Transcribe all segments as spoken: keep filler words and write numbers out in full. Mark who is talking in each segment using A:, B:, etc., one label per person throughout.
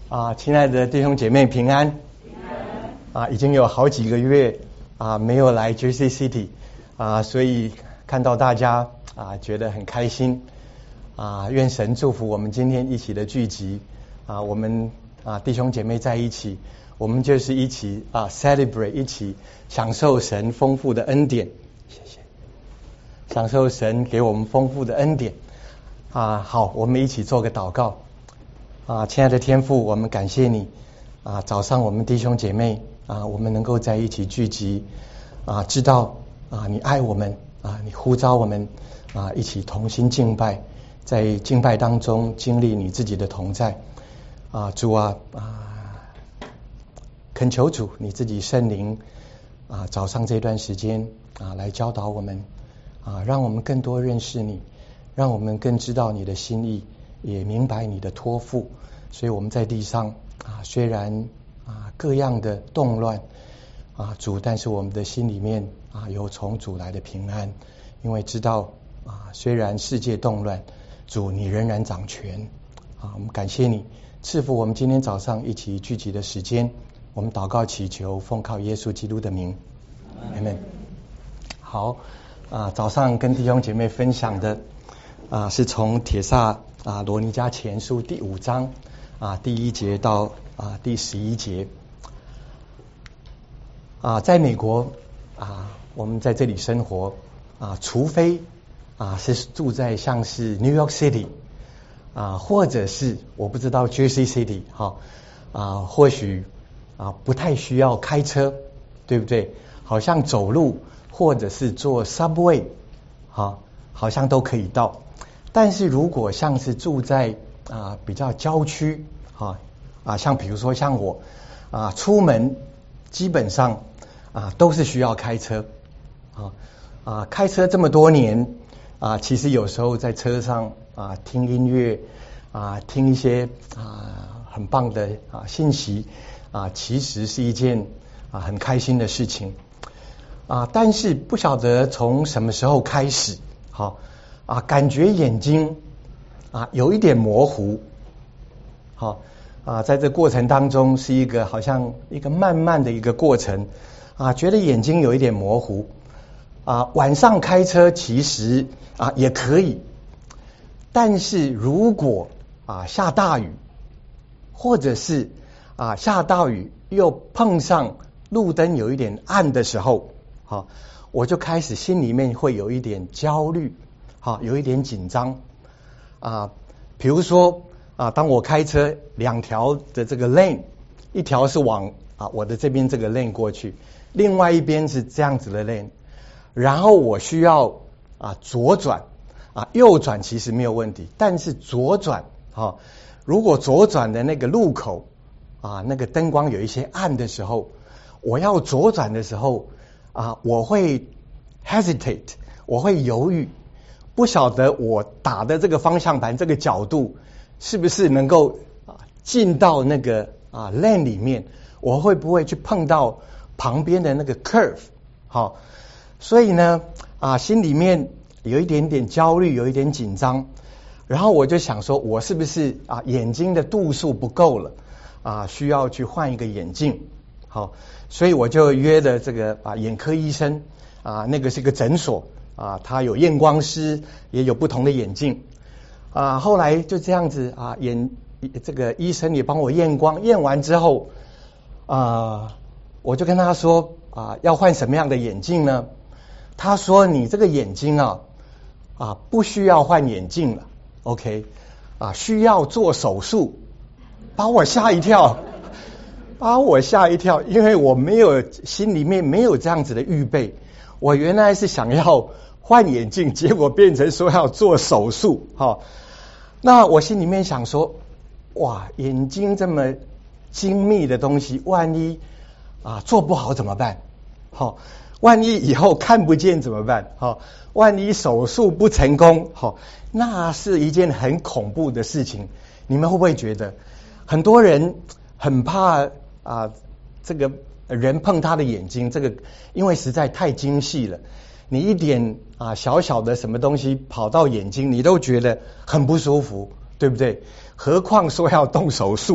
A: 啊，亲爱的弟兄姐妹平安。
B: 平安。
A: 啊，已经有好几个月啊没有来 J C City 啊，所以看到大家啊觉得很开心啊，愿神祝福我们今天一起的聚集啊，我们啊弟兄姐妹在一起，我们就是一起啊 celebrate 一起享受神丰富的恩典，谢谢，享受神给我们丰富的恩典啊。好，我们一起做个祷告。啊，亲爱的天父，我们感谢你啊！早上我们弟兄姐妹啊，我们能够在一起聚集啊，知道啊你爱我们啊，你呼召我们啊，一起同心敬拜，在敬拜当中经历你自己的同在啊，主啊啊，恳求主你自己圣灵啊，早上这段时间啊，来教导我们啊，让我们更多认识你，让我们更知道你的心意。也明白你的托付，所以我们在地上啊，虽然啊各样的动乱啊主，但是我们的心里面啊有从主来的平安，因为知道啊虽然世界动乱，主你仍然掌权啊。我们感谢你赐福我们今天早上一起聚集的时间，我们祷告祈求，奉靠耶稣基督的名，阿们。好啊，早上跟弟兄姐妹分享的啊是从帖撒啊，罗尼迦前书第五章啊第一节到啊第十一节啊，在美国啊，我们在这里生活啊，除非啊是住在像是 New York City 啊，或者是我不知道 Jersey City 哈啊，或许啊不太需要开车，对不对？好像走路或者是坐 Subway 哈，好像都可以到。但是如果像是住在啊比较郊区啊啊，像比如说像我啊出门基本上啊都是需要开车啊啊开车这么多年啊，其实有时候在车上啊听音乐啊听一些啊很棒的啊信息啊，其实是一件啊很开心的事情啊，但是不晓得从什么时候开始好。啊，感觉眼睛啊有一点模糊，好啊，在这过程当中是一个好像一个慢慢的一个过程啊，觉得眼睛有一点模糊啊。晚上开车其实啊也可以，但是如果啊下大雨，或者是啊下大雨又碰上路灯有一点暗的时候，好，我就开始心里面会有一点焦虑。好，有一点紧张啊，比如说啊，当我开车两条的这个 lane， 一条是往啊我的这边这个 lane 过去，另外一边是这样子的 lane， 然后我需要啊左转啊，右转其实没有问题，但是左转啊，如果左转的那个路口啊那个灯光有一些暗的时候，我要左转的时候啊，我会 hesitate， 我会犹豫。不晓得我打的这个方向盘这个角度是不是能够啊进到那个啊 lane 里面，我会不会去碰到旁边的那个 curve 好，所以呢啊心里面有一点点焦虑，有一点紧张，然后我就想说我是不是啊眼睛的度数不够了啊，需要去换一个眼镜。好，所以我就约了这个啊眼科医生啊，那个是个诊所啊，他有验光师，也有不同的眼镜啊。后来就这样子啊，眼这个医生也帮我验光，验完之后啊，我就跟他说啊，要换什么样的眼镜呢？他说你这个眼睛啊啊不需要换眼镜了 ，OK 啊，需要做手术，把我吓一跳，把我吓一跳，因为我没有心里面没有这样子的预备，我原来是想要换眼镜，结果变成说要做手术，哈。那我心里面想说，哇，眼睛这么精密的东西，万一啊做不好怎么办？好，万一以后看不见怎么办？好，万一手术不成功，好，那是一件很恐怖的事情。你们会不会觉得很多人很怕啊？这个人碰他的眼睛，这个因为实在太精细了。你一点啊小小的什么东西跑到眼睛，你都觉得很不舒服，对不对？何况说要动手术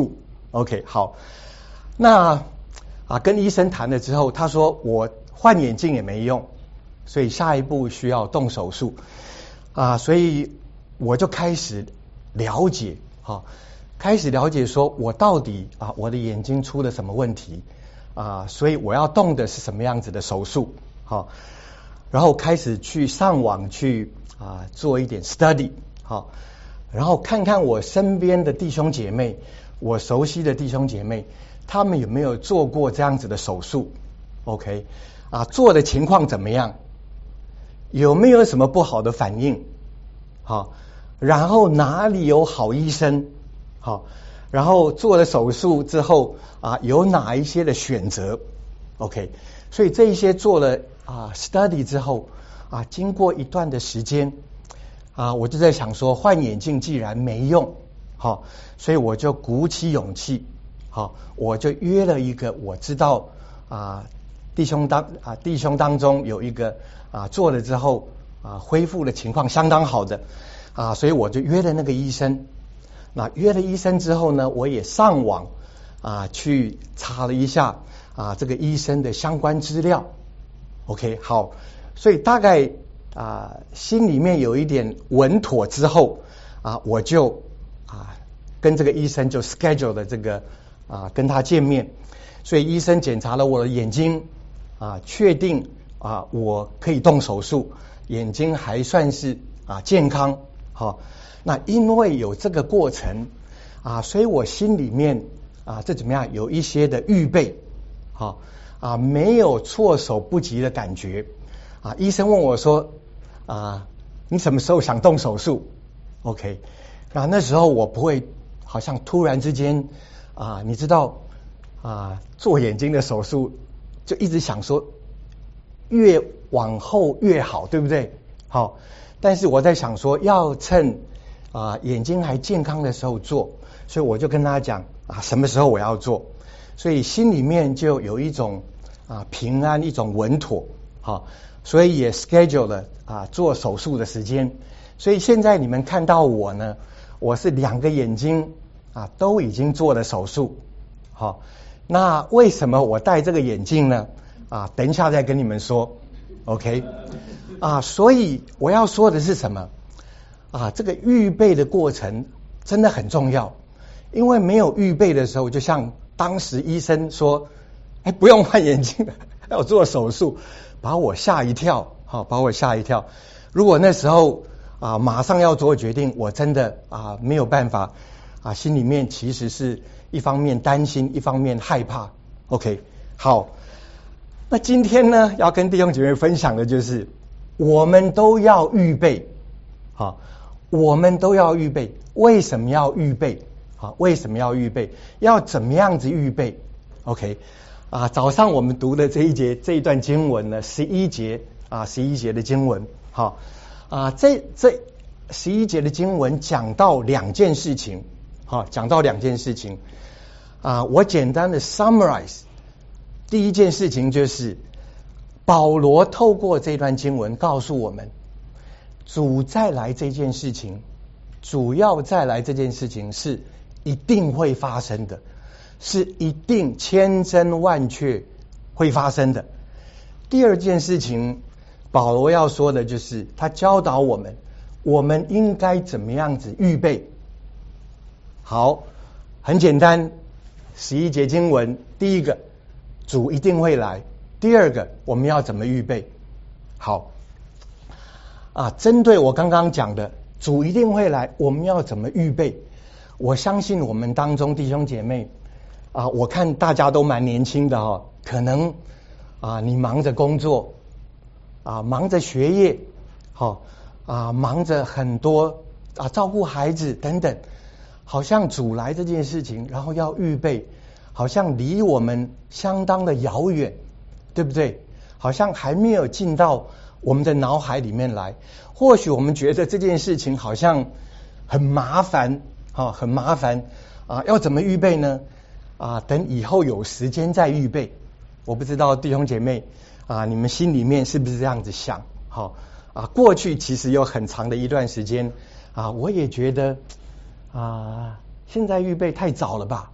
A: OK， 好，那啊跟医生谈了之后，他说我换眼镜也没用，所以下一步需要动手术啊，所以我就开始了解，好，开始了解说我到底啊我的眼睛出了什么问题啊，所以我要动的是什么样子的手术，好，然后开始去上网去啊做一点 study， 好，然后看看我身边的弟兄姐妹，我熟悉的弟兄姐妹，他们有没有做过这样子的手术 ？OK， 啊，做的情况怎么样？有没有什么不好的反应？好，然后哪里有好医生？好，然后做了手术之后啊，有哪一些的选择 ？OK， 所以这一些做了啊 study 之后啊，经过一段的时间啊，我就在想说，换眼镜既然没用，好，所以我就鼓起勇气，好，我就约了一个我知道啊弟兄当啊弟兄当中有一个啊做了之后啊恢复的情况相当好的啊，所以我就约了那个医生。那约了医生之后呢，我也上网啊去查了一下啊这个医生的相关资料。OK， 好，所以大概啊心里面有一点稳妥之后啊，我就啊跟这个医生就 schedule 了这个啊跟他见面。所以医生检查了我的眼睛啊，确定啊我可以动手术，眼睛还算是啊健康。好，那因为有这个过程啊，所以我心里面啊这怎么样有一些的预备，好啊没有措手不及的感觉啊。医生问我说啊你什么时候想动手术 ？OK， 那那时候我不会好像突然之间啊，你知道啊做眼睛的手术就一直想说越往后越好，对不对？好，但是我在想说要趁啊眼睛还健康的时候做，所以我就跟他讲啊什么时候我要做，所以心里面就有一种啊平安，一种稳妥，好，所以也 schedule 了啊做手术的时间。所以现在你们看到我呢，我是两个眼睛啊都已经做了手术。好，那为什么我戴这个眼镜呢？啊，等一下再跟你们说。OK， 啊，所以我要说的是什么？啊，这个预备的过程真的很重要，因为没有预备的时候，就像当时医生说，哎，不用换眼镜了，要做手术，把我吓一跳，好，把我吓一跳。如果那时候啊，马上要做决定，我真的啊没有办法啊，心里面其实是一方面担心，一方面害怕。OK， 好。那今天呢，要跟弟兄姐妹分享的就是，我们都要预备，好，我们都要预备。为什么要预备？好，为什么要预备？要怎么样子预备 ？OK， 啊，早上我们读的这一节这一段经文呢，十一节啊，十一节的经文，好啊，这这十一节的经文讲到两件事情，好，讲到两件事情啊，我简单的 summarize。第一件事情就是保罗透过这段经文告诉我们，主再来这件事情，主要再来这件事情是一定会发生的，是一定千真万确会发生的。第二件事情，保罗要说的就是他教导我们，我们应该怎么样子预备。好，很简单，十一节经文，第一个，主一定会来。第二个，我们要怎么预备？好啊，针对我刚刚讲的，主一定会来，我们要怎么预备？我相信我们当中弟兄姐妹啊，我看大家都蛮年轻的哈，可能啊你忙着工作啊，忙着学业，好啊，忙着很多啊照顾孩子等等，好像主来这件事情，然后要预备。好像离我们相当的遥远，对不对？好像还没有进到我们的脑海里面来。或许我们觉得这件事情好像很麻烦，啊，很麻烦啊，要怎么预备呢？啊，等以后有时间再预备。我不知道弟兄姐妹啊，你们心里面是不是这样子想？好啊，过去其实有很长的一段时间啊，我也觉得啊，现在预备太早了吧？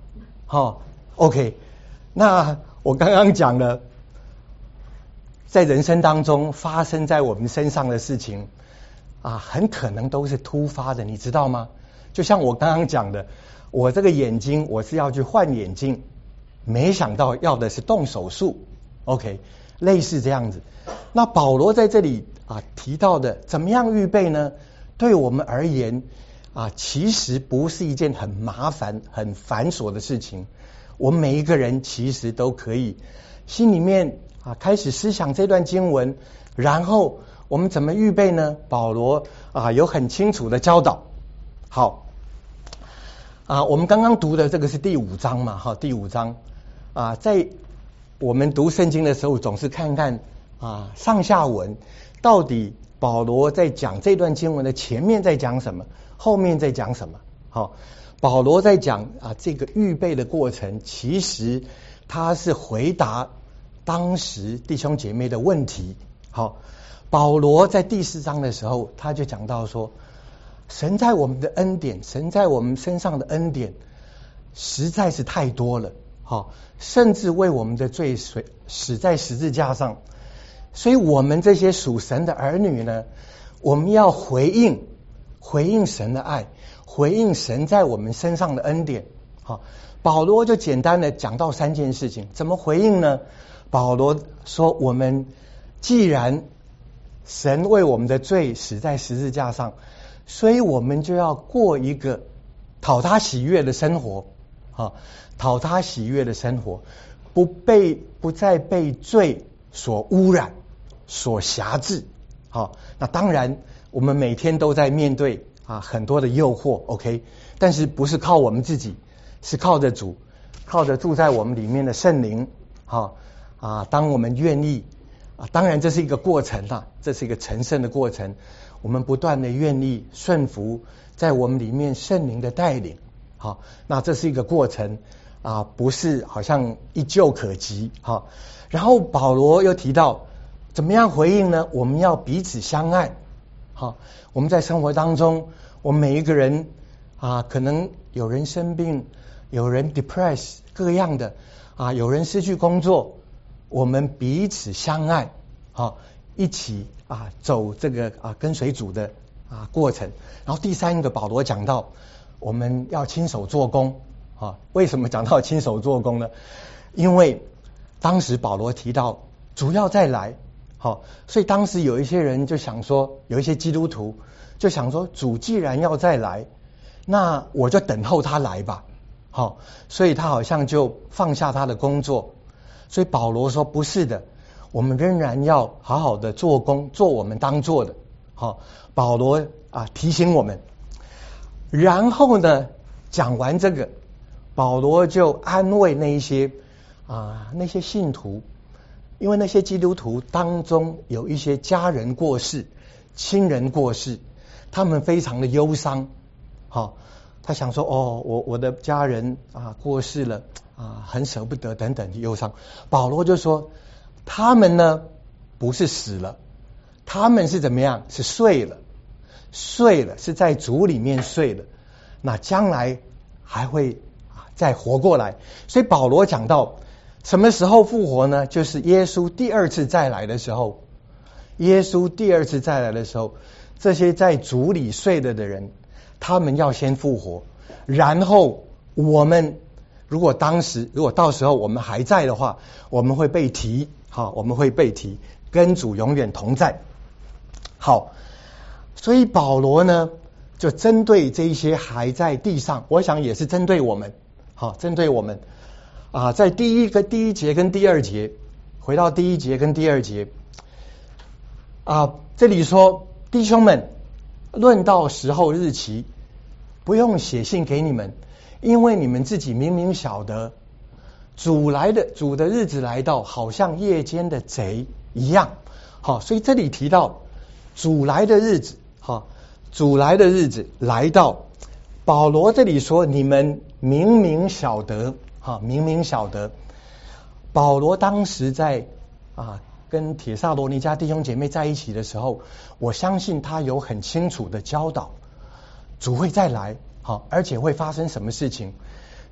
A: 好 ，OK。那我刚刚讲了，在人生当中发生在我们身上的事情啊，很可能都是突发的，你知道吗？就像我刚刚讲的，我这个眼睛我是要去换眼镜，没想到要的是动手术 ，OK， 类似这样子。那保罗在这里啊提到的怎么样预备呢？对我们而言啊，其实不是一件很麻烦、很繁琐的事情。我们每一个人其实都可以心里面啊开始思想这段经文，然后我们怎么预备呢？保罗啊有很清楚的教导。好啊，我们刚刚读的这个是第五章嘛，哈，第五章啊，在我们读圣经的时候，总是看看啊上下文，到底保罗在讲这段经文的前面在讲什么，后面在讲什么。好，保罗在讲啊这个预备的过程，其实他是回答当时弟兄姐妹的问题。好，保罗在第四章的时候，他就讲到说，神在我们的恩典，神在我们身上的恩典实在是太多了，好，甚至为我们的罪死在十字架上。所以我们这些属神的儿女呢，我们要回应回应神的爱，回应神在我们身上的恩典。好，保罗就简单的讲到三件事情，怎么回应呢？保罗说，我们既然神为我们的罪死在十字架上，所以我们就要过一个讨他喜悦的生活，啊，讨他喜悦的生活，不被不再被罪所污染、所辖制。好，那当然我们每天都在面对啊很多的诱惑 ，OK， 但是不是靠我们自己，是靠着主，靠着住在我们里面的圣灵。好啊，当我们愿意啊，当然这是一个过程啊，这是一个成圣的过程。我们不断的愿意顺服在我们里面圣灵的带领。好，那这是一个过程啊，不是好像一蹴可及。好，然后保罗又提到怎么样回应呢？我们要彼此相爱。好，我们在生活当中，我们每一个人啊，可能有人生病，有人 depress 各样的啊，有人失去工作，我们彼此相爱，好，一起啊走这个啊跟随主的啊过程。然后第三个，保罗讲到我们要亲手做工啊。为什么讲到亲手做工呢？因为当时保罗提到主要再来，好，所以当时有一些人就想说，有一些基督徒就想说，主既然要再来，那我就等候他来吧。好，所以他好像就放下他的工作。所以保罗说不是的，我们仍然要好好的做工，做我们当做的。好，保罗啊提醒我们。然后呢，讲完这个，保罗就安慰那一些啊那些信徒，因为那些基督徒当中有一些家人过世、亲人过世，他们非常的忧伤。好，他想说，哦，我我的家人啊过世了啊，很舍不得等等忧伤。保罗就说，他们呢不是死了，他们是怎么样？是睡了。睡了，是在主里面睡了，那将来还会再活过来。所以保罗讲到什么时候复活呢？就是耶稣第二次再来的时候。耶稣第二次再来的时候，这些在主里睡了的人，他们要先复活，然后我们如果当时如果到时候我们还在的话，我们会被提，好，我们会被提，跟主永远同在。好，所以保罗呢，就针对这一些还在地上，我想也是针对我们，好，针对我们啊，在第一个第一节跟第二节，回到第一节跟第二节啊，这里说弟兄们，论到时候日期，不用写信给你们，因为你们自己明明晓得，主来的主的日子来到，好像夜间的贼一样。好，所以这里提到主来的日子。好，主来的日子来到，保罗这里说你们明明晓得，哈，明明晓得。保罗当时在啊跟帖撒罗尼迦弟兄姐妹在一起的时候，我相信他有很清楚的教导，主会再来，好，而且会发生什么事情。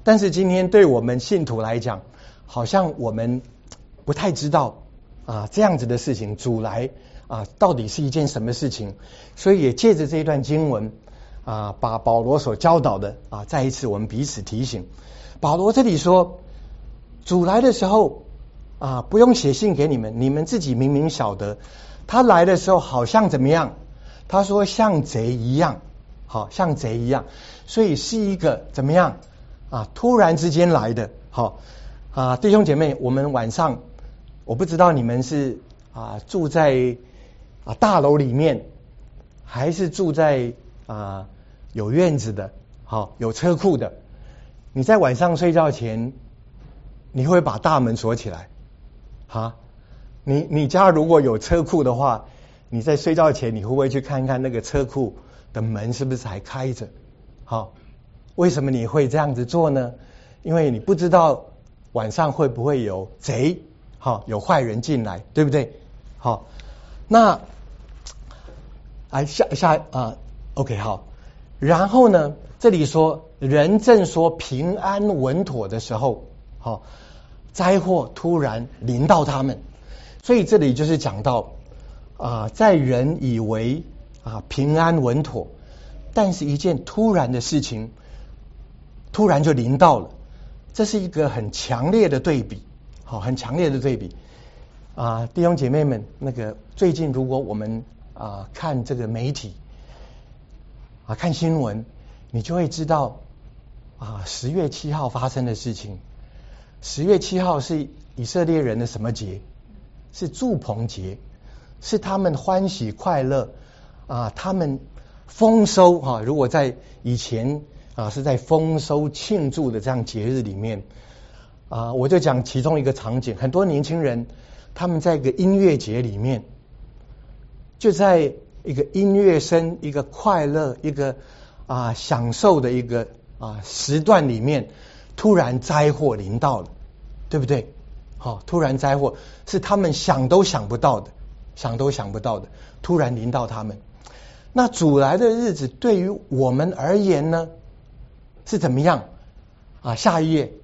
A: 但是今天对我们信徒来讲，好像我们不太知道啊这样子的事情，主来啊到底是一件什么事情。所以也借着这一段经文啊，把保罗所教导的啊再一次我们彼此提醒。保罗这里说，主来的时候啊不用写信给你们，你们自己明明晓得，他来的时候好像怎么样？他说像贼一样，好像贼一样，所以是一个怎么样啊？突然之间来的。好啊，弟兄姐妹，我们晚上我不知道你们是啊住在啊大楼里面，还是住在啊有院子的，好有车库的。你在晚上睡觉前，你会把大门锁起来？哈，你你家如果有车库的话，你在睡觉前你会不会去看看那个车库的门是不是还开着？好，为什么你会这样子做呢？因为你不知道晚上会不会有贼，好有坏人进来，对不对？好，那哎下下啊 ，OK 好，然后呢，这里说人正说平安稳妥的时候，好，灾祸突然临到他们，所以这里就是讲到啊，在人以为啊平安稳妥，但是一件突然的事情，突然就临到了，这是一个很强烈的对比，好，很强烈的对比啊，弟兄姐妹们，那个最近如果我们啊看这个媒体啊看新闻，你就会知道啊十月七号发生的事情。十月七号是以色列人的什么节？是住棚节，是他们欢喜快乐啊，他们丰收哈、啊。如果在以前啊是在丰收庆祝的这样节日里面啊，我就讲其中一个场景，很多年轻人他们在一个音乐节里面，就在一个音乐声、一个快乐、一个啊享受的一个啊时段里面，突然灾祸临到了，对不对？好、哦，突然灾祸是他们想都想不到的，想都想不到的，突然临到他们。那主来的日子对于我们而言呢，是怎么样啊？下一页，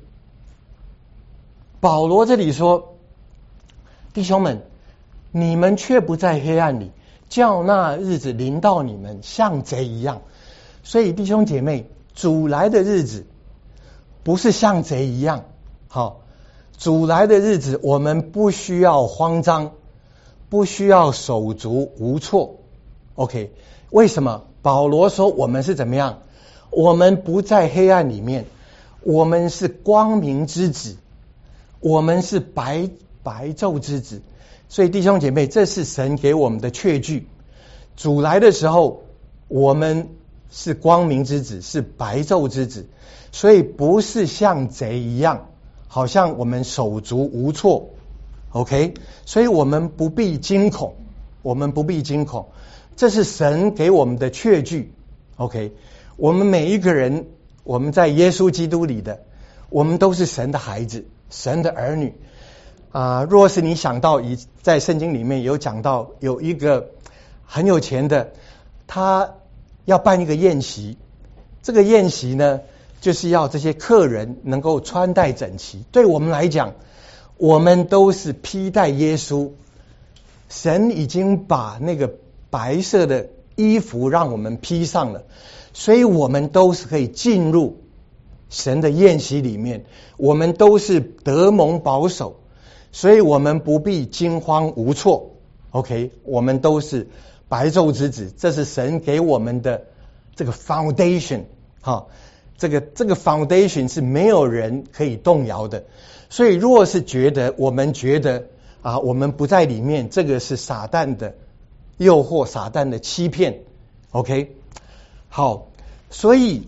A: 保罗这里说，弟兄们，你们却不在黑暗里，叫那日子临到你们，像贼一样。所以弟兄姐妹，主来的日子不是像贼一样，好，主来的日子我们不需要慌张，不需要手足无措。OK， 为什么？保罗说我们是怎么样？我们不在黑暗里面，我们是光明之子，我们是白白昼之子。所以弟兄姐妹，这是神给我们的确据。主来的时候，我们是光明之子，是白昼之子，所以不是像贼一样，好像我们手足无措。OK， 所以我们不必惊恐，我们不必惊恐，这是神给我们的确据。OK， 我们每一个人，我们在耶稣基督里的，我们都是神的孩子，神的儿女啊。若是你想到以在圣经里面有讲到有一个很有钱的，他要办一个宴席，这个宴席呢，就是要这些客人能够穿戴整齐。对我们来讲，我们都是披戴耶稣，神已经把那个白色的衣服让我们披上了，所以我们都是可以进入神的宴席里面，我们都是得蒙保守，所以我们不必惊慌无措。 OK， 我们都是白昼之子，这是神给我们的这个 foundation 哈，这个这个 foundation 是没有人可以动摇的。所以若是觉得我们觉得啊我们不在里面，这个是撒旦的诱惑，撒旦的欺骗。 OK， 好，所以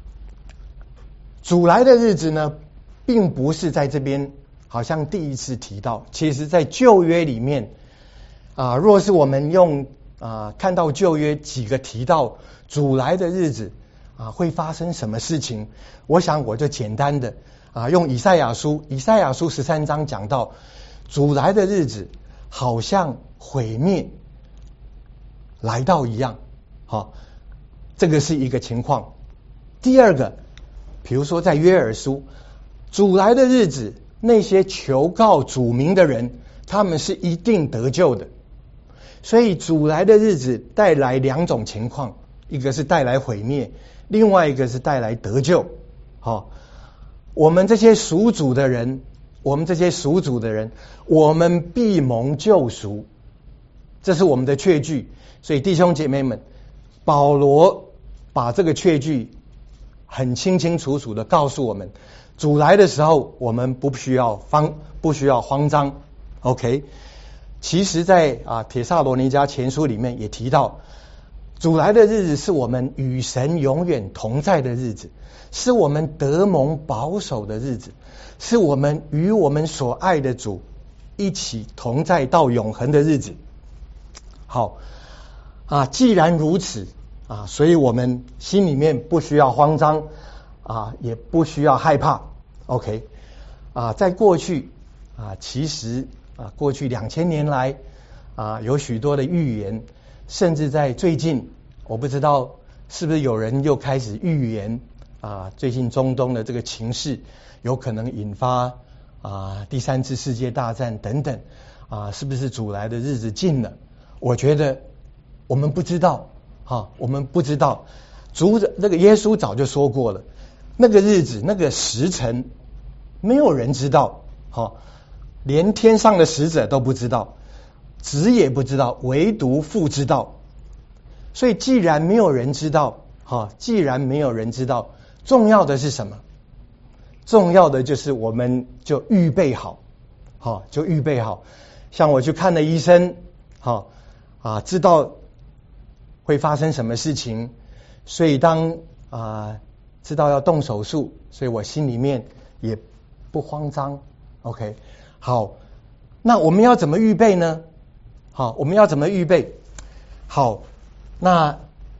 A: 主来的日子呢，并不是在这边好像第一次提到，其实在旧约里面啊，若是我们用啊看到旧约几个提到主来的日子啊会发生什么事情，我想我就简单的啊用以赛亚书，以赛亚书十三章讲到主来的日子好像毁灭来到一样。好，这个是一个情况。第二个， 比如说在约珥书，主来的日子，那些求告主名的人，他们是一定得救的。所以主来的日子带来两种情况，一个是带来毁灭，另外一个是带来得救。好、哦，我们这些属主的人，我们这些属主的人，我们必蒙救赎，这是我们的确据。所以弟兄姐妹们，保罗把这个确据很清清楚楚的告诉我们，主来的时候，我们不需要慌，不需要慌张。OK。其实在啊帖撒罗尼迦前书里面也提到，主来的日子是我们与神永远同在的日子，是我们得蒙保守的日子，是我们与我们所爱的主一起同在到永恒的日子。好啊，既然如此啊，所以我们心里面不需要慌张啊，也不需要害怕。OK 啊，在过去啊，其实啊，过去两千年来啊，有许多的预言，甚至在最近，我不知道是不是有人又开始预言啊，最近中东的这个情势有可能引发啊第三次世界大战等等啊，是不是主来的日子近了？我觉得我们不知道，哈、啊，我们不知道。主这个耶稣早就说过了，那个日子、那个时辰，没有人知道，哈、啊。连天上的使者都不知道，子也不知道，唯独父知道。所以既然没有人知道，哈，既然没有人知道，重要的是什么？重要的就是我们就预备好，哈，就预备好。像我去看了医生，哈啊，知道会发生什么事情，所以当啊知道要动手术，所以我心里面也不慌张。OK。好，那我们要怎么预备呢？好，我们要怎么预备？好，那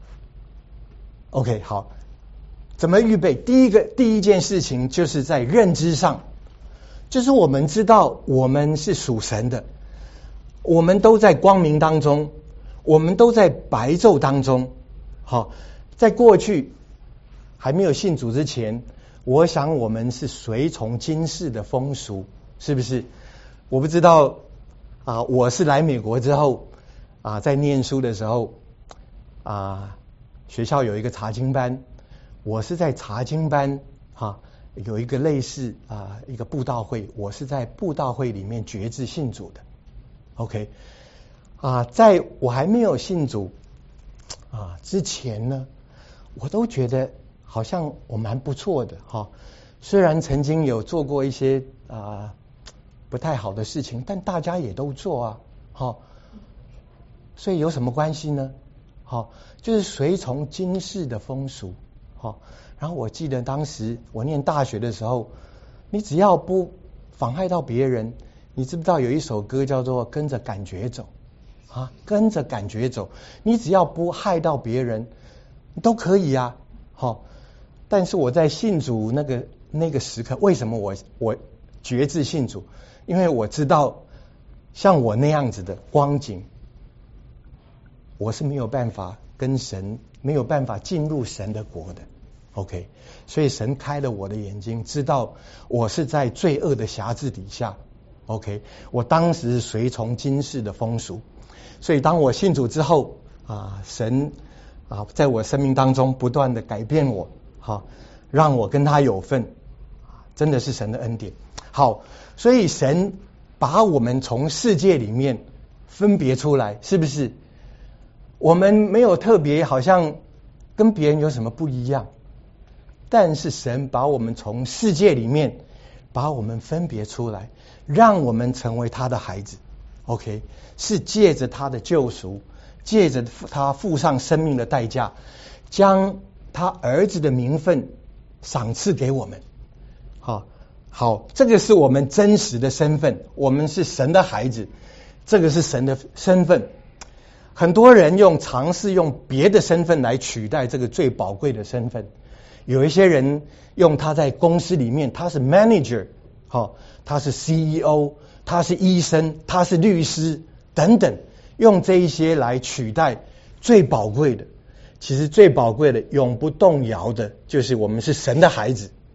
A: OK 好，怎么预备？第一个第一件事情就是在认知上，就是我们知道我们是属神的，我们都在光明当中，我们都在白昼当中。好，在过去还没有信主之前，我想我们是随从今世的风俗，是不是？我不知道啊，我是来美国之后啊，在念书的时候啊，学校有一个查经班，我是在查经班哈、啊，有一个类似啊一个布道会，我是在布道会里面决志信主的。OK 啊，在我还没有信主啊之前呢，我都觉得好像我蛮不错的哈、啊，虽然曾经有做过一些啊。不太好的事情，但大家也都做啊，好、哦，所以有什么关系呢？好、哦，就是随从今世的风俗，好、哦。然后我记得当时我念大学的时候，你只要不妨害到别人，你知不知道有一首歌叫做《跟着感觉走》啊？跟着感觉走，你只要不害到别人，都可以啊，好、哦。但是我在信主那个那个时刻，为什么我我决志信主？因为我知道，像我那样子的光景，我是没有办法跟神，没有办法进入神的国的。OK， 所以神开了我的眼睛，知道我是在罪恶的辖制底下。OK， 我当时随从今世的风俗，所以当我信主之后啊，神啊在我生命当中不断的改变我，好，让我跟他有份，真的是神的恩典。好，所以神把我们从世界里面分别出来，是不是？我们没有特别好像跟别人有什么不一样，但是神把我们从世界里面把我们分别出来，让我们成为他的孩子。OK， 是借着他的救赎，借着他付上生命的代价，将他儿子的名分赏赐给我们。好。好，这个是我们真实的身份，我们是神的孩子，这个是神的身份。很多人用尝试用别的身份来取代这个最宝贵的身份。有一些人用他在公司里面，他是 manager， 好，他是 C E O， 他是医生，他是律师等等，用这一些来取代最宝贵的。其实最宝贵的、永不动摇的，就是我们是神的孩子。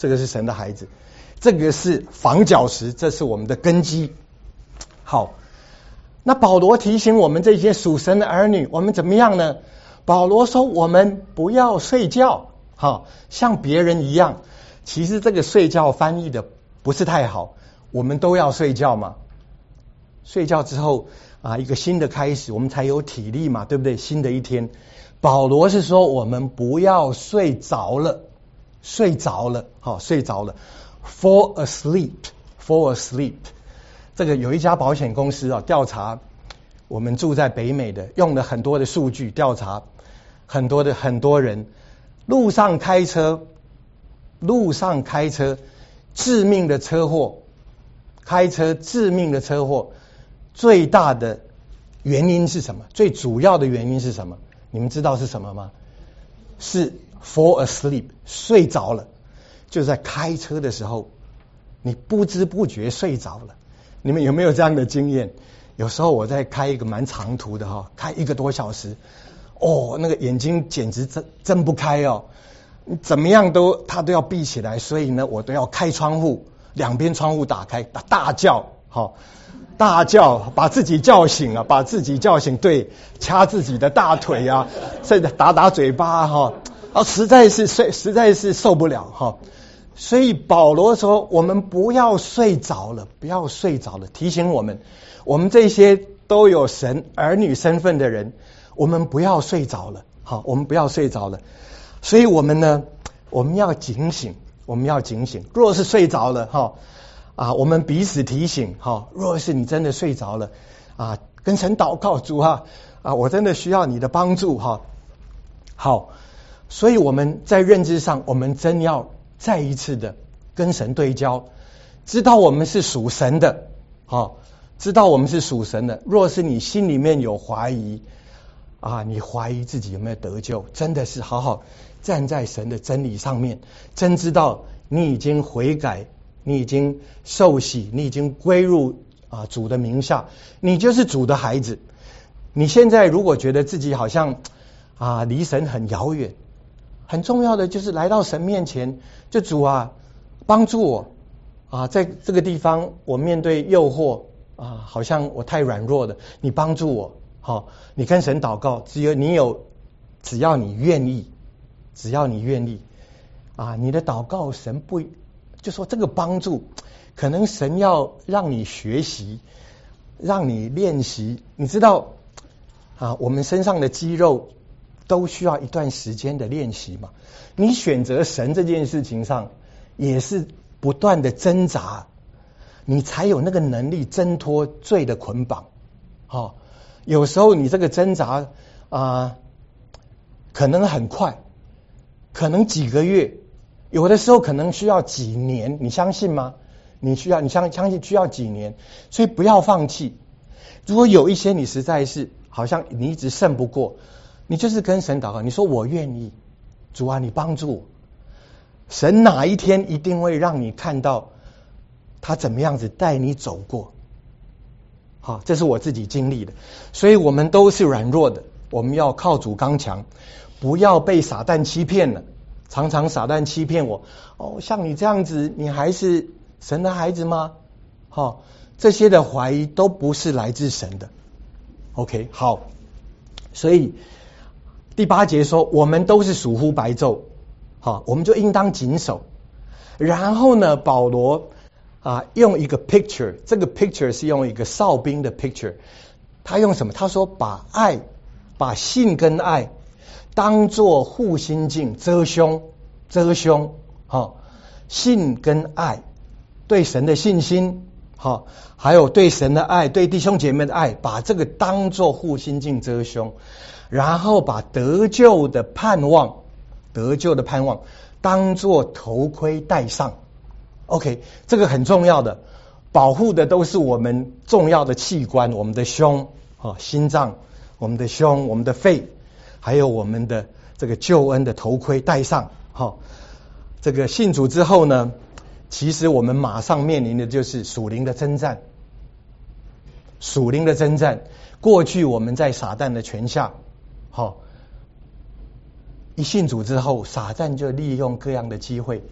A: 这个是神的孩子，这个是房角石，这是我们的根基。好，那保罗提醒我们这些属神的儿女，我们怎么样呢？保罗说我们不要睡觉，好，像别人一样。其实这个睡觉翻译的不是太好，我们都要睡觉嘛。睡觉之后啊，一个新的开始，我们才有体力嘛，对不对？新的一天，保罗是说我们不要睡着了，睡着了，好，睡着了 ，fall asleep，fall asleep。这个有一家保险公司啊，调查我们住在北美的，用了很多的数据调查很多的很多人，路上开车，路上开车致命的车祸，开车致命的车祸，最大的原因是什么？最主要的原因是什么？你们知道是什么吗？是 fall asleep， 睡着了，就在开车的时候，你不知不觉睡着了。你们有没有这样的经验？有时候我在开一个蛮长途的哈，开一个多小时，哦，那个眼睛简直睁睁不开哦，怎么样都他都要闭起来，所以呢，我都要开窗户，两边窗户打开，大大叫，好，大叫，把自己叫醒啊，把自己叫醒，对，掐自己的大腿啊，甚至打打嘴巴哈，啊，实在是睡，实在是受不了哈。所以保罗说我们不要睡着了，不要睡着了，提醒我们，我们这些都有神儿女身份的人，我们不要睡着了，好，我们不要睡着了。所以我们呢，我们要警醒，我们要警醒。若是睡着了哈啊，我们彼此提醒哈。若是你真的睡着了啊，跟神祷告，主啊啊，我真的需要你的帮助哈。好，所以我们在认知上，我们真要再一次的跟神对焦，知道我们是属神的，好，知道我们是属神的。若是你心里面有怀疑啊，你怀疑自己有没有得救，真的是好好站在神的真理上面，真知道你已经悔改，你已经受洗，你已经归入啊主的名下，你就是主的孩子。你现在如果觉得自己好像啊离神很遥远，很重要的就是来到神面前，就主啊，帮助我啊，在这个地方我面对诱惑啊，好像我太软弱了，你帮助我。好，你跟神祷告，只有你有，只要你愿意，只要你愿意啊，你的祷告神不就说这个帮助，可能神要让你学习，让你练习。你知道啊，我们身上的肌肉都需要一段时间的练习嘛。你选择神这件事情上，也是不断的挣扎，你才有那个能力挣脱罪的捆绑。好、哦，有时候你这个挣扎啊、呃，可能很快，可能几个月，有的时候可能需要几年，你相信吗？你需要，你相相信需要几年，所以不要放弃。如果有一些你实在是好像你一直胜不过，你就是跟神祷告，你说我愿意，主啊，你帮助我。神哪一天一定会让你看到他怎么样子带你走过。好，这是我自己经历的，所以我们都是软弱的，我们要靠主刚强，不要被撒旦欺骗了。常常撒旦欺骗我，哦，像你这样子，你还是神的孩子吗？好、哦，这些的怀疑都不是来自神的。OK， 好，所以第八节说，我们都是属乎白昼，好，我们就应当谨守。然后呢，保罗啊，用一个 picture， 这个 picture 是用一个哨兵的 picture。他用什么？他说把爱，把信跟爱当作护心镜，遮胸，遮胸。好、哦，信跟爱，对神的信心，好、哦，还有对神的爱，对弟兄姐妹的爱，把这个当作护心镜遮胸，然后把得救的盼望，得救的盼望当作头盔戴上。OK， 这个很重要的，保护的都是我们重要的器官，我们的胸、哦、心脏，我们的胸，我们的肺，还有我们的这个救恩的头盔戴上。好、哦，这个信主之后呢，其实我们马上面临的就是属灵的征战，属灵的征战。过去我们在撒旦的权下，好、哦，一信主之后，撒旦就利用各样的机会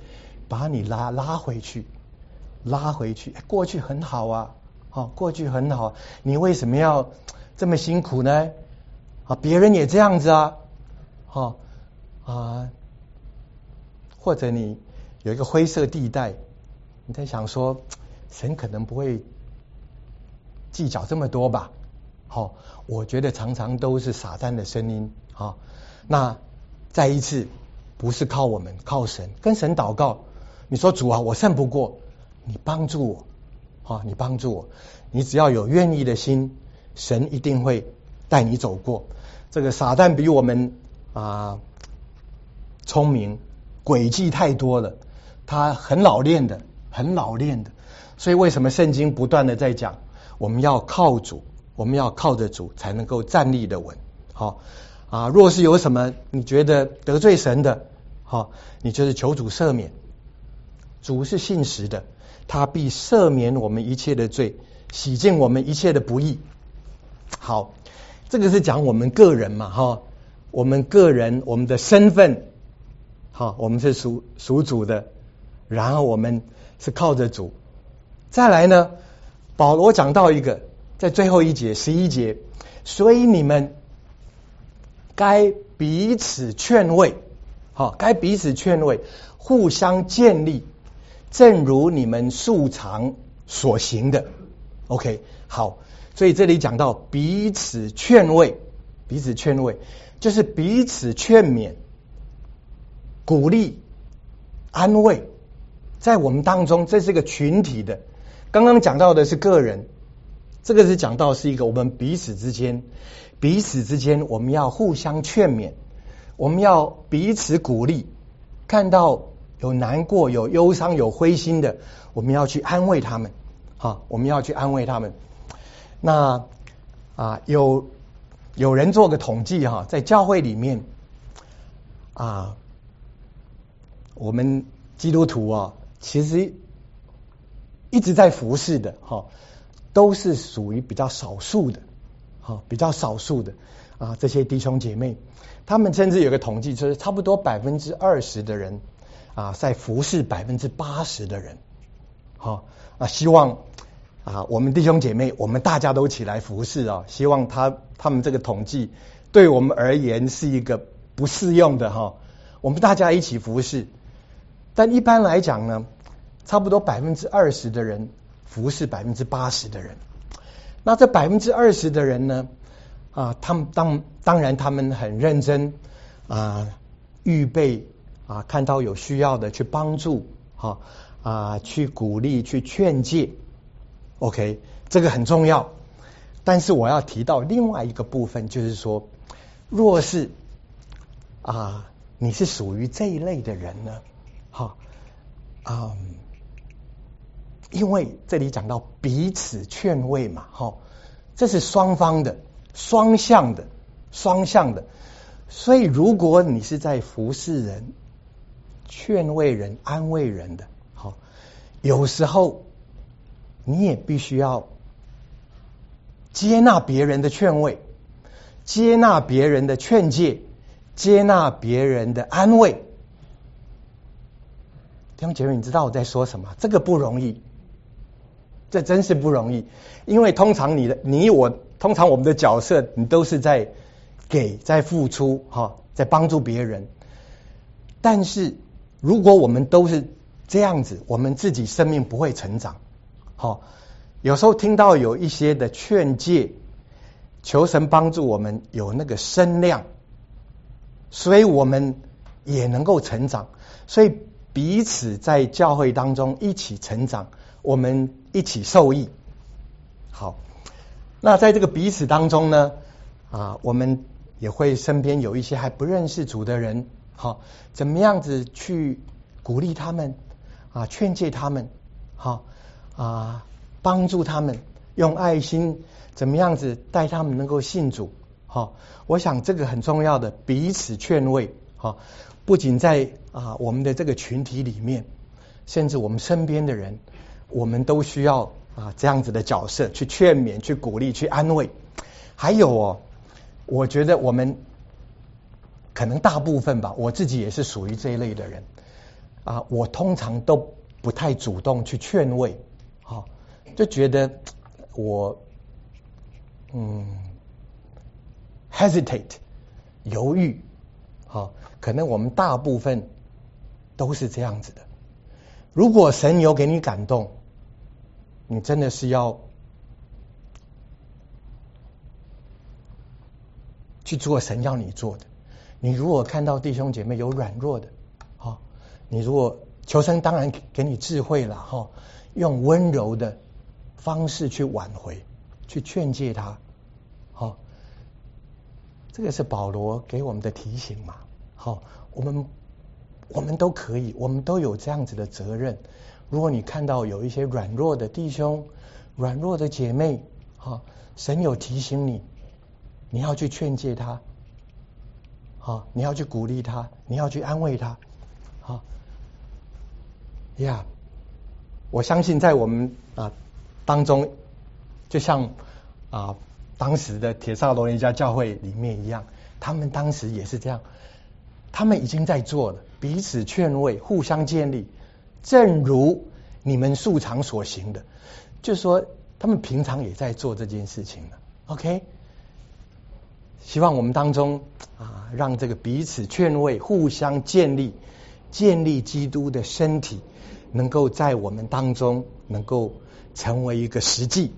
A: 把你拉拉回去，拉回去。过去很好啊，哦，过去很好，你为什么要这么辛苦呢？啊，别人也这样子啊，哦啊，或者你有一个灰色地带，你在想说，神可能不会计较这么多吧？好、哦，我觉得常常都是撒旦的声音。好、哦，那再一次，不是靠我们，靠神，跟神祷告。你说主啊，我胜不过，你帮助我，好、哦，你帮助我，你只要有愿意的心，神一定会带你走过。这个撒旦比我们啊聪明，诡计太多了，他很老练的，很老练的。所以为什么圣经不断的在讲，我们要靠主，我们要靠着主才能够站立的稳。好啊，若是有什么你觉得得罪神的，好，你就是求主赦免。主是信实的，他必赦免我们一切的罪，洗净我们一切的不义。好，这个是讲我们个人嘛，哈，我们个人我们的身份，好，我们是属属主的，然后我们是靠着主。再来呢，保罗讲到一个，在最后一节十一节，所以你们该彼此劝慰，好，该彼此劝慰，互相建立，正如你们素常所行的。OK， 好，所以这里讲到彼此劝慰，彼此劝慰就是彼此劝勉、鼓励、安慰，在我们当中，这是个群体的。刚刚讲到的是个人，这个是讲到是一个我们彼此之间，彼此之间我们要互相劝勉，我们要彼此鼓励，看到有难过、有忧伤、有灰心的，我们要去安慰他们，好，我们要去安慰他们。那啊，有有人做个统计哈，在教会里面啊，我们基督徒啊，其实一直在服侍的哈，都是属于比较少数的，哈，比较少数的啊，这些弟兄姐妹，他们甚至有个统计，就是差不多百分之二十的人啊，在服侍百分之八十的人，好啊，希望啊，我们弟兄姐妹，我们大家都起来服侍啊，希望他他们这个统计对我们而言是一个不适用的哈，我们大家一起服侍，但一般来讲呢，差不多百分之二十的人服侍百分之八十的人。那这百分之二十的人呢，啊，他们当当然他们很认真啊，预备啊，看到有需要的去帮助，哈啊，去鼓励，去劝诫。OK， 这个很重要。但是我要提到另外一个部分，就是说，若是啊，你是属于这一类的人呢，哈啊。嗯因为这里讲到彼此劝慰嘛，哈，这是双方的、双向的、双向的。所以，如果你是在服侍人、劝慰人、安慰人的，好，有时候你也必须要接纳别人的劝慰，接纳别人的劝诫，接纳别人的安慰。弟兄姐妹，你知道我在说什么？这个不容易。这真是不容易，因为通常你的你我，通常我们的角色，你都是在给，在付出，哈，在帮助别人。但是如果我们都是这样子，我们自己生命不会成长。好，有时候听到有一些的劝诫，求神帮助我们有那个声量，所以我们也能够成长。所以彼此在教会当中一起成长，我们一起受益。好，那在这个彼此当中呢，啊，我们也会身边有一些还不认识主的人，好，怎么样子去鼓励他们啊，劝诫他们，好啊，帮助他们，用爱心怎么样子带他们能够信主。好，我想这个很重要的彼此劝慰。好，不仅在啊我们的这个群体里面，甚至我们身边的人，我们都需要啊这样子的角色去劝勉、去鼓励、去安慰。还有哦，我觉得我们可能大部分吧，我自己也是属于这一类的人啊，我通常都不太主动去劝慰，好，就觉得我嗯 hesitate 犹豫，好，可能我们大部分都是这样子的。如果神有给你感动，你真的是要去做神要你做的。你如果看到弟兄姐妹有软弱的，好，你如果求神当然给你智慧了哈，用温柔的方式去挽回，去劝诫他，好，这个是保罗给我们的提醒嘛。好，我们我们都可以，我们都有这样子的责任。如果你看到有一些软弱的弟兄、软弱的姐妹，好，神有提醒你，你要去劝诫他。好，你要去鼓励他，你要去安慰他。好呀，我相信在我们啊当中，就像啊当时的帖撒罗尼迦教会里面一样，他们当时也是这样，他们已经在做了，彼此劝慰，互相建立，正如你们素常所行的，就是说他们平常也在做这件事情了。OK。希望我们当中啊，让这个彼此劝慰、互相建立、建立基督的身体，能够在我们当中能够成为一个实际。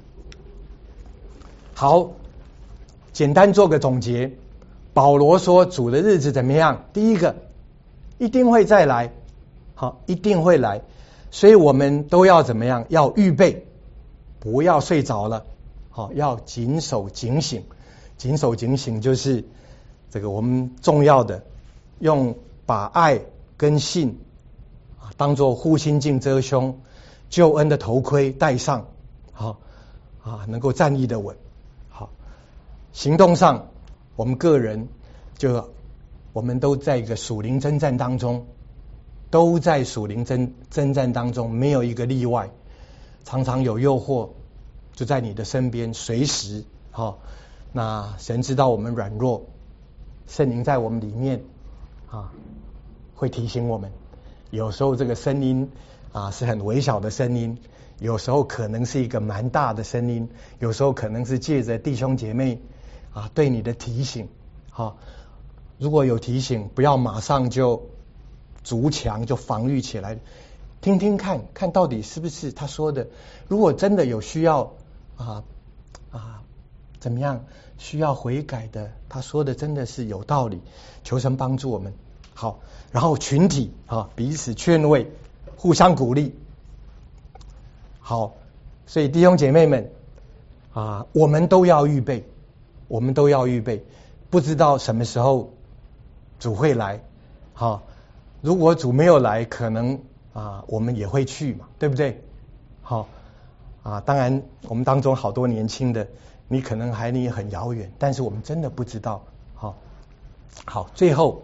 A: 好，简单做个总结。保罗说主的日子怎么样？第一个，一定会再来，好，一定会来，所以我们都要怎么样？要预备，不要睡着了，好，要谨守警醒。谨守警醒就是这个我们重要的，用把爱跟信啊当作护心镜遮胸，救恩的头盔戴上，好啊，能够站立的稳。好，行动上我们个人就我们都在一个属灵征战当中，都在属灵征征战当中，没有一个例外。常常有诱惑就在你的身边，随时好。那神知道我们软弱，圣灵在我们里面啊，会提醒我们。有时候这个声音啊是很微小的声音，有时候可能是一个蛮大的声音，有时候可能是借着弟兄姐妹啊对你的提醒。好，如果有提醒，不要马上就筑墙就防御起来，听听看看到底是不是他说的。如果真的有需要啊啊怎么样需要悔改的，他说的真的是有道理，求神帮助我们。好，然后群体啊彼此劝慰，互相鼓励。好，所以弟兄姐妹们啊，我们都要预备，我们都要预备，不知道什么时候主会来。好，如果主没有来，可能啊我们也会去嘛，对不对？好啊，当然我们当中好多年轻的，你可能还离很遥远，但是我们真的不知道。好，好，最后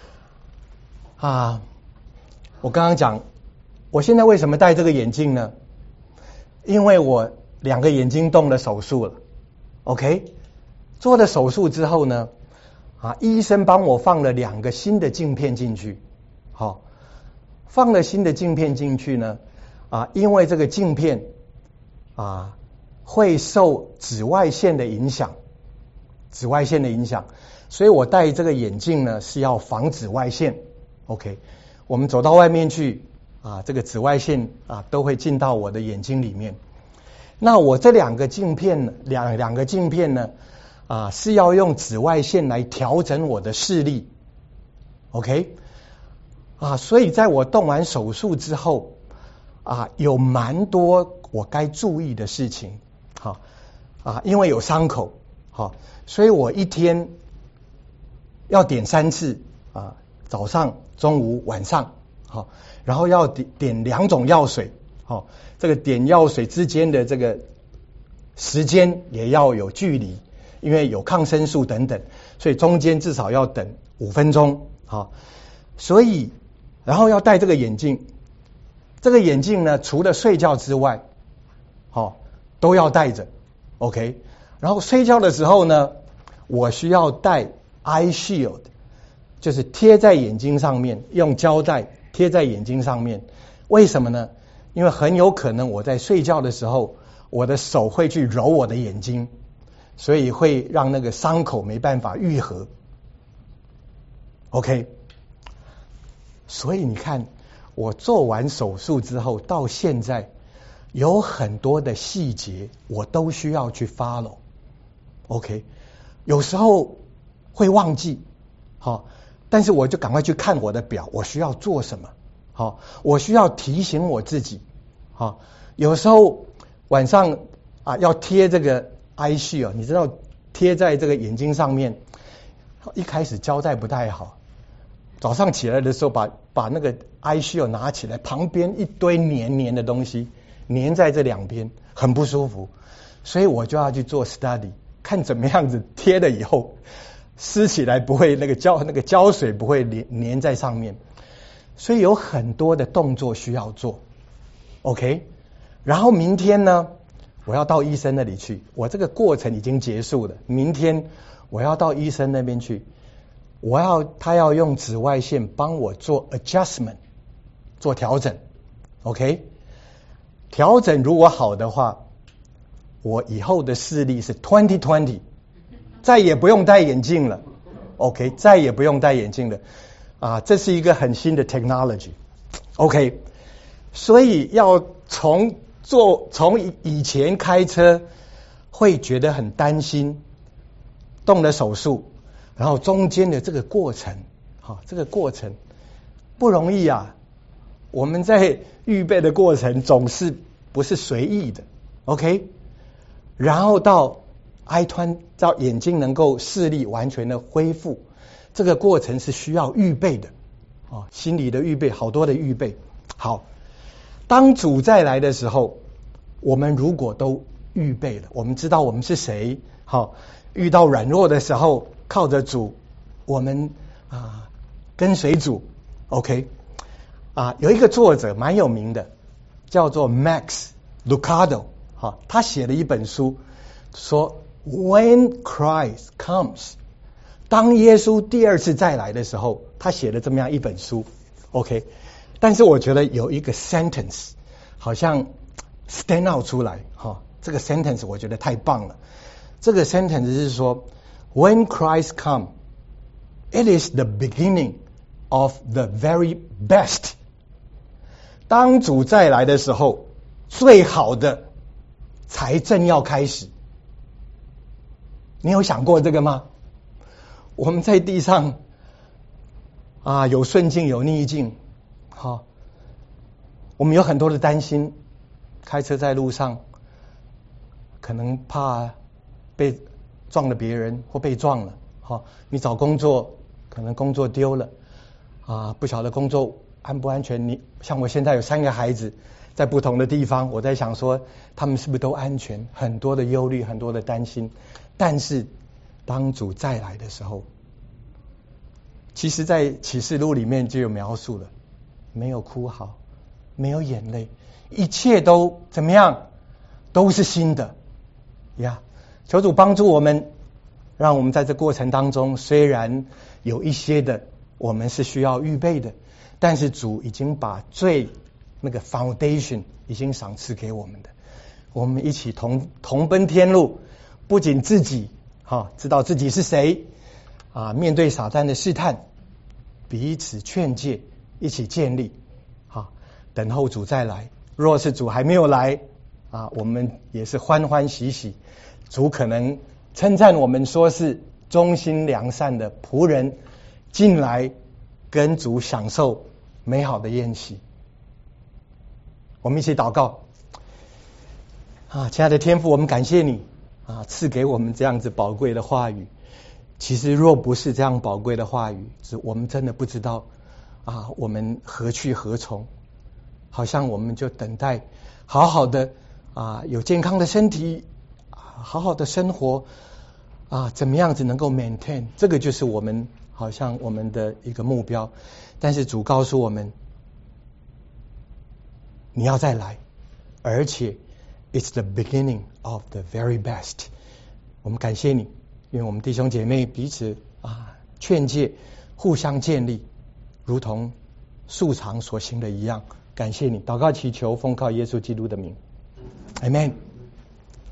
A: 啊，我刚刚讲，我现在为什么戴这个眼镜呢？因为我两个眼睛动了手术了。OK， 做了手术之后呢，啊，医生帮我放了两个新的镜片进去。好，放了新的镜片进去呢，啊，因为这个镜片啊会受紫外线的影响，紫外线的影响，所以我戴这个眼镜呢是要防紫外线。OK， 我们走到外面去啊，这个紫外线啊都会进到我的眼睛里面。那我这两个镜片，两两个镜片呢啊是要用紫外线来调整我的视力。OK， 啊，所以在我动完手术之后啊，有蛮多我该注意的事情。好啊，因为有伤口，好，所以我一天要点三次啊，早上、中午、晚上，好，然后要点点两种药水，好，这个点药水之间的这个时间也要有距离，因为有抗生素等等，所以中间至少要等五分钟，好，所以然后要戴这个眼镜，这个眼镜呢，除了睡觉之外，好，都要戴着 ，OK。然后睡觉的时候呢，我需要戴 eye shield， 就是贴在眼睛上面，用胶带贴。 贴在眼睛上面。为什么呢？因为很有可能我在睡觉的时候，我的手会去揉我的眼睛，所以会让那个伤口没办法愈合。OK， 所以你看，我做完手术之后到现在，有很多的细节我都需要去 follow。OK， 有时候会忘记，好，但是我就赶快去看我的表，我需要做什么？好，我需要提醒我自己。好，有时候晚上啊要贴这个 eye shield， 你知道贴在这个眼睛上面，一开始交代不太好。早上起来的时候把，把把那个 eye shield 拿起来，旁边一堆黏黏的东西黏在这两边，很不舒服，所以我就要去做 study， 看怎么样子贴了以后，撕起来不会那个胶那个胶水不会黏黏在上面，所以有很多的动作需要做。OK， 然后明天呢，我要到医生那里去，我这个过程已经结束了，明天我要到医生那边去。我要他要用紫外线帮我做 adjustment， 做调整。 OK， 调整如果好的话，我以后的视力是 twenty twenty， 再也不用戴眼镜了。 OK， 再也不用戴眼镜了啊，这是一个很新的 technology。 OK， 所以要从做从以前开车会觉得很担心，动了手术，然后中间的这个过程，好，这个过程不容易啊。我们在预备的过程总是不是随意的 ，OK？ 然后到 eye twenty， 到眼睛能够视力完全的恢复，这个过程是需要预备的，哦，心理的预备，好多的预备。好，当主再来的时候，我们如果都预备了，我们知道我们是谁，好，遇到软弱的时候。靠着主，我们啊跟随主 ，OK 啊，有一个作者蛮有名的，叫做 Max Lucado， 哈，他写了一本书，说 When Christ Comes， 当耶稣第二次再来的时候，他写了这么样一本书 ，OK， 但是我觉得有一个 sentence 好像 stand out 出来，哈，这个 sentence 我觉得太棒了，这个 sentence 是说。When Christ comes, it is the beginning of the very best. 当主再来的时候，最好的才正要开始。你有想过这个吗？我们在地上啊，有顺境有逆境，好，我们有很多的担心，开车在路上，可能怕被撞了别人或被撞了，好，你找工作可能工作丢了啊，不晓得工作安不安全。你像我现在有三个孩子在不同的地方，我在想说他们是不是都安全，很多的忧虑，很多的担心。但是当主再来的时候，其实在启示录里面就有描述了，没有哭嚎，没有眼泪，一切都怎么样，都是新的呀。求主帮助我们，让我们在这过程当中，虽然有一些的我们是需要预备的，但是主已经把最那个 foundation 已经赏赐给我们的，我们一起同同奔天路，不仅自己哈知道自己是谁啊，面对撒旦的试探，彼此劝诫，一起建立，好，等候主再来。若是主还没有来啊，我们也是欢欢喜喜。主可能称赞我们说是忠心良善的仆人，进来跟主享受美好的宴席。我们一起祷告啊，亲爱的天父，我们感谢你啊，赐给我们这样子宝贵的话语。其实若不是这样宝贵的话语，我们真的不知道啊，我们何去何从？好像我们就等待好好的啊，有健康的身体。好好的生活啊，怎么样子能够 maintain？ 这个就是我们好像我们的一个目标。但是主告诉我们，你要再来，而且 it's the beginning of the very best。我们感谢你，因为我们弟兄姐妹彼此啊劝诫，互相建立，如同素常所行的一样。感谢你，祷告祈求，奉靠耶稣基督的名，阿们。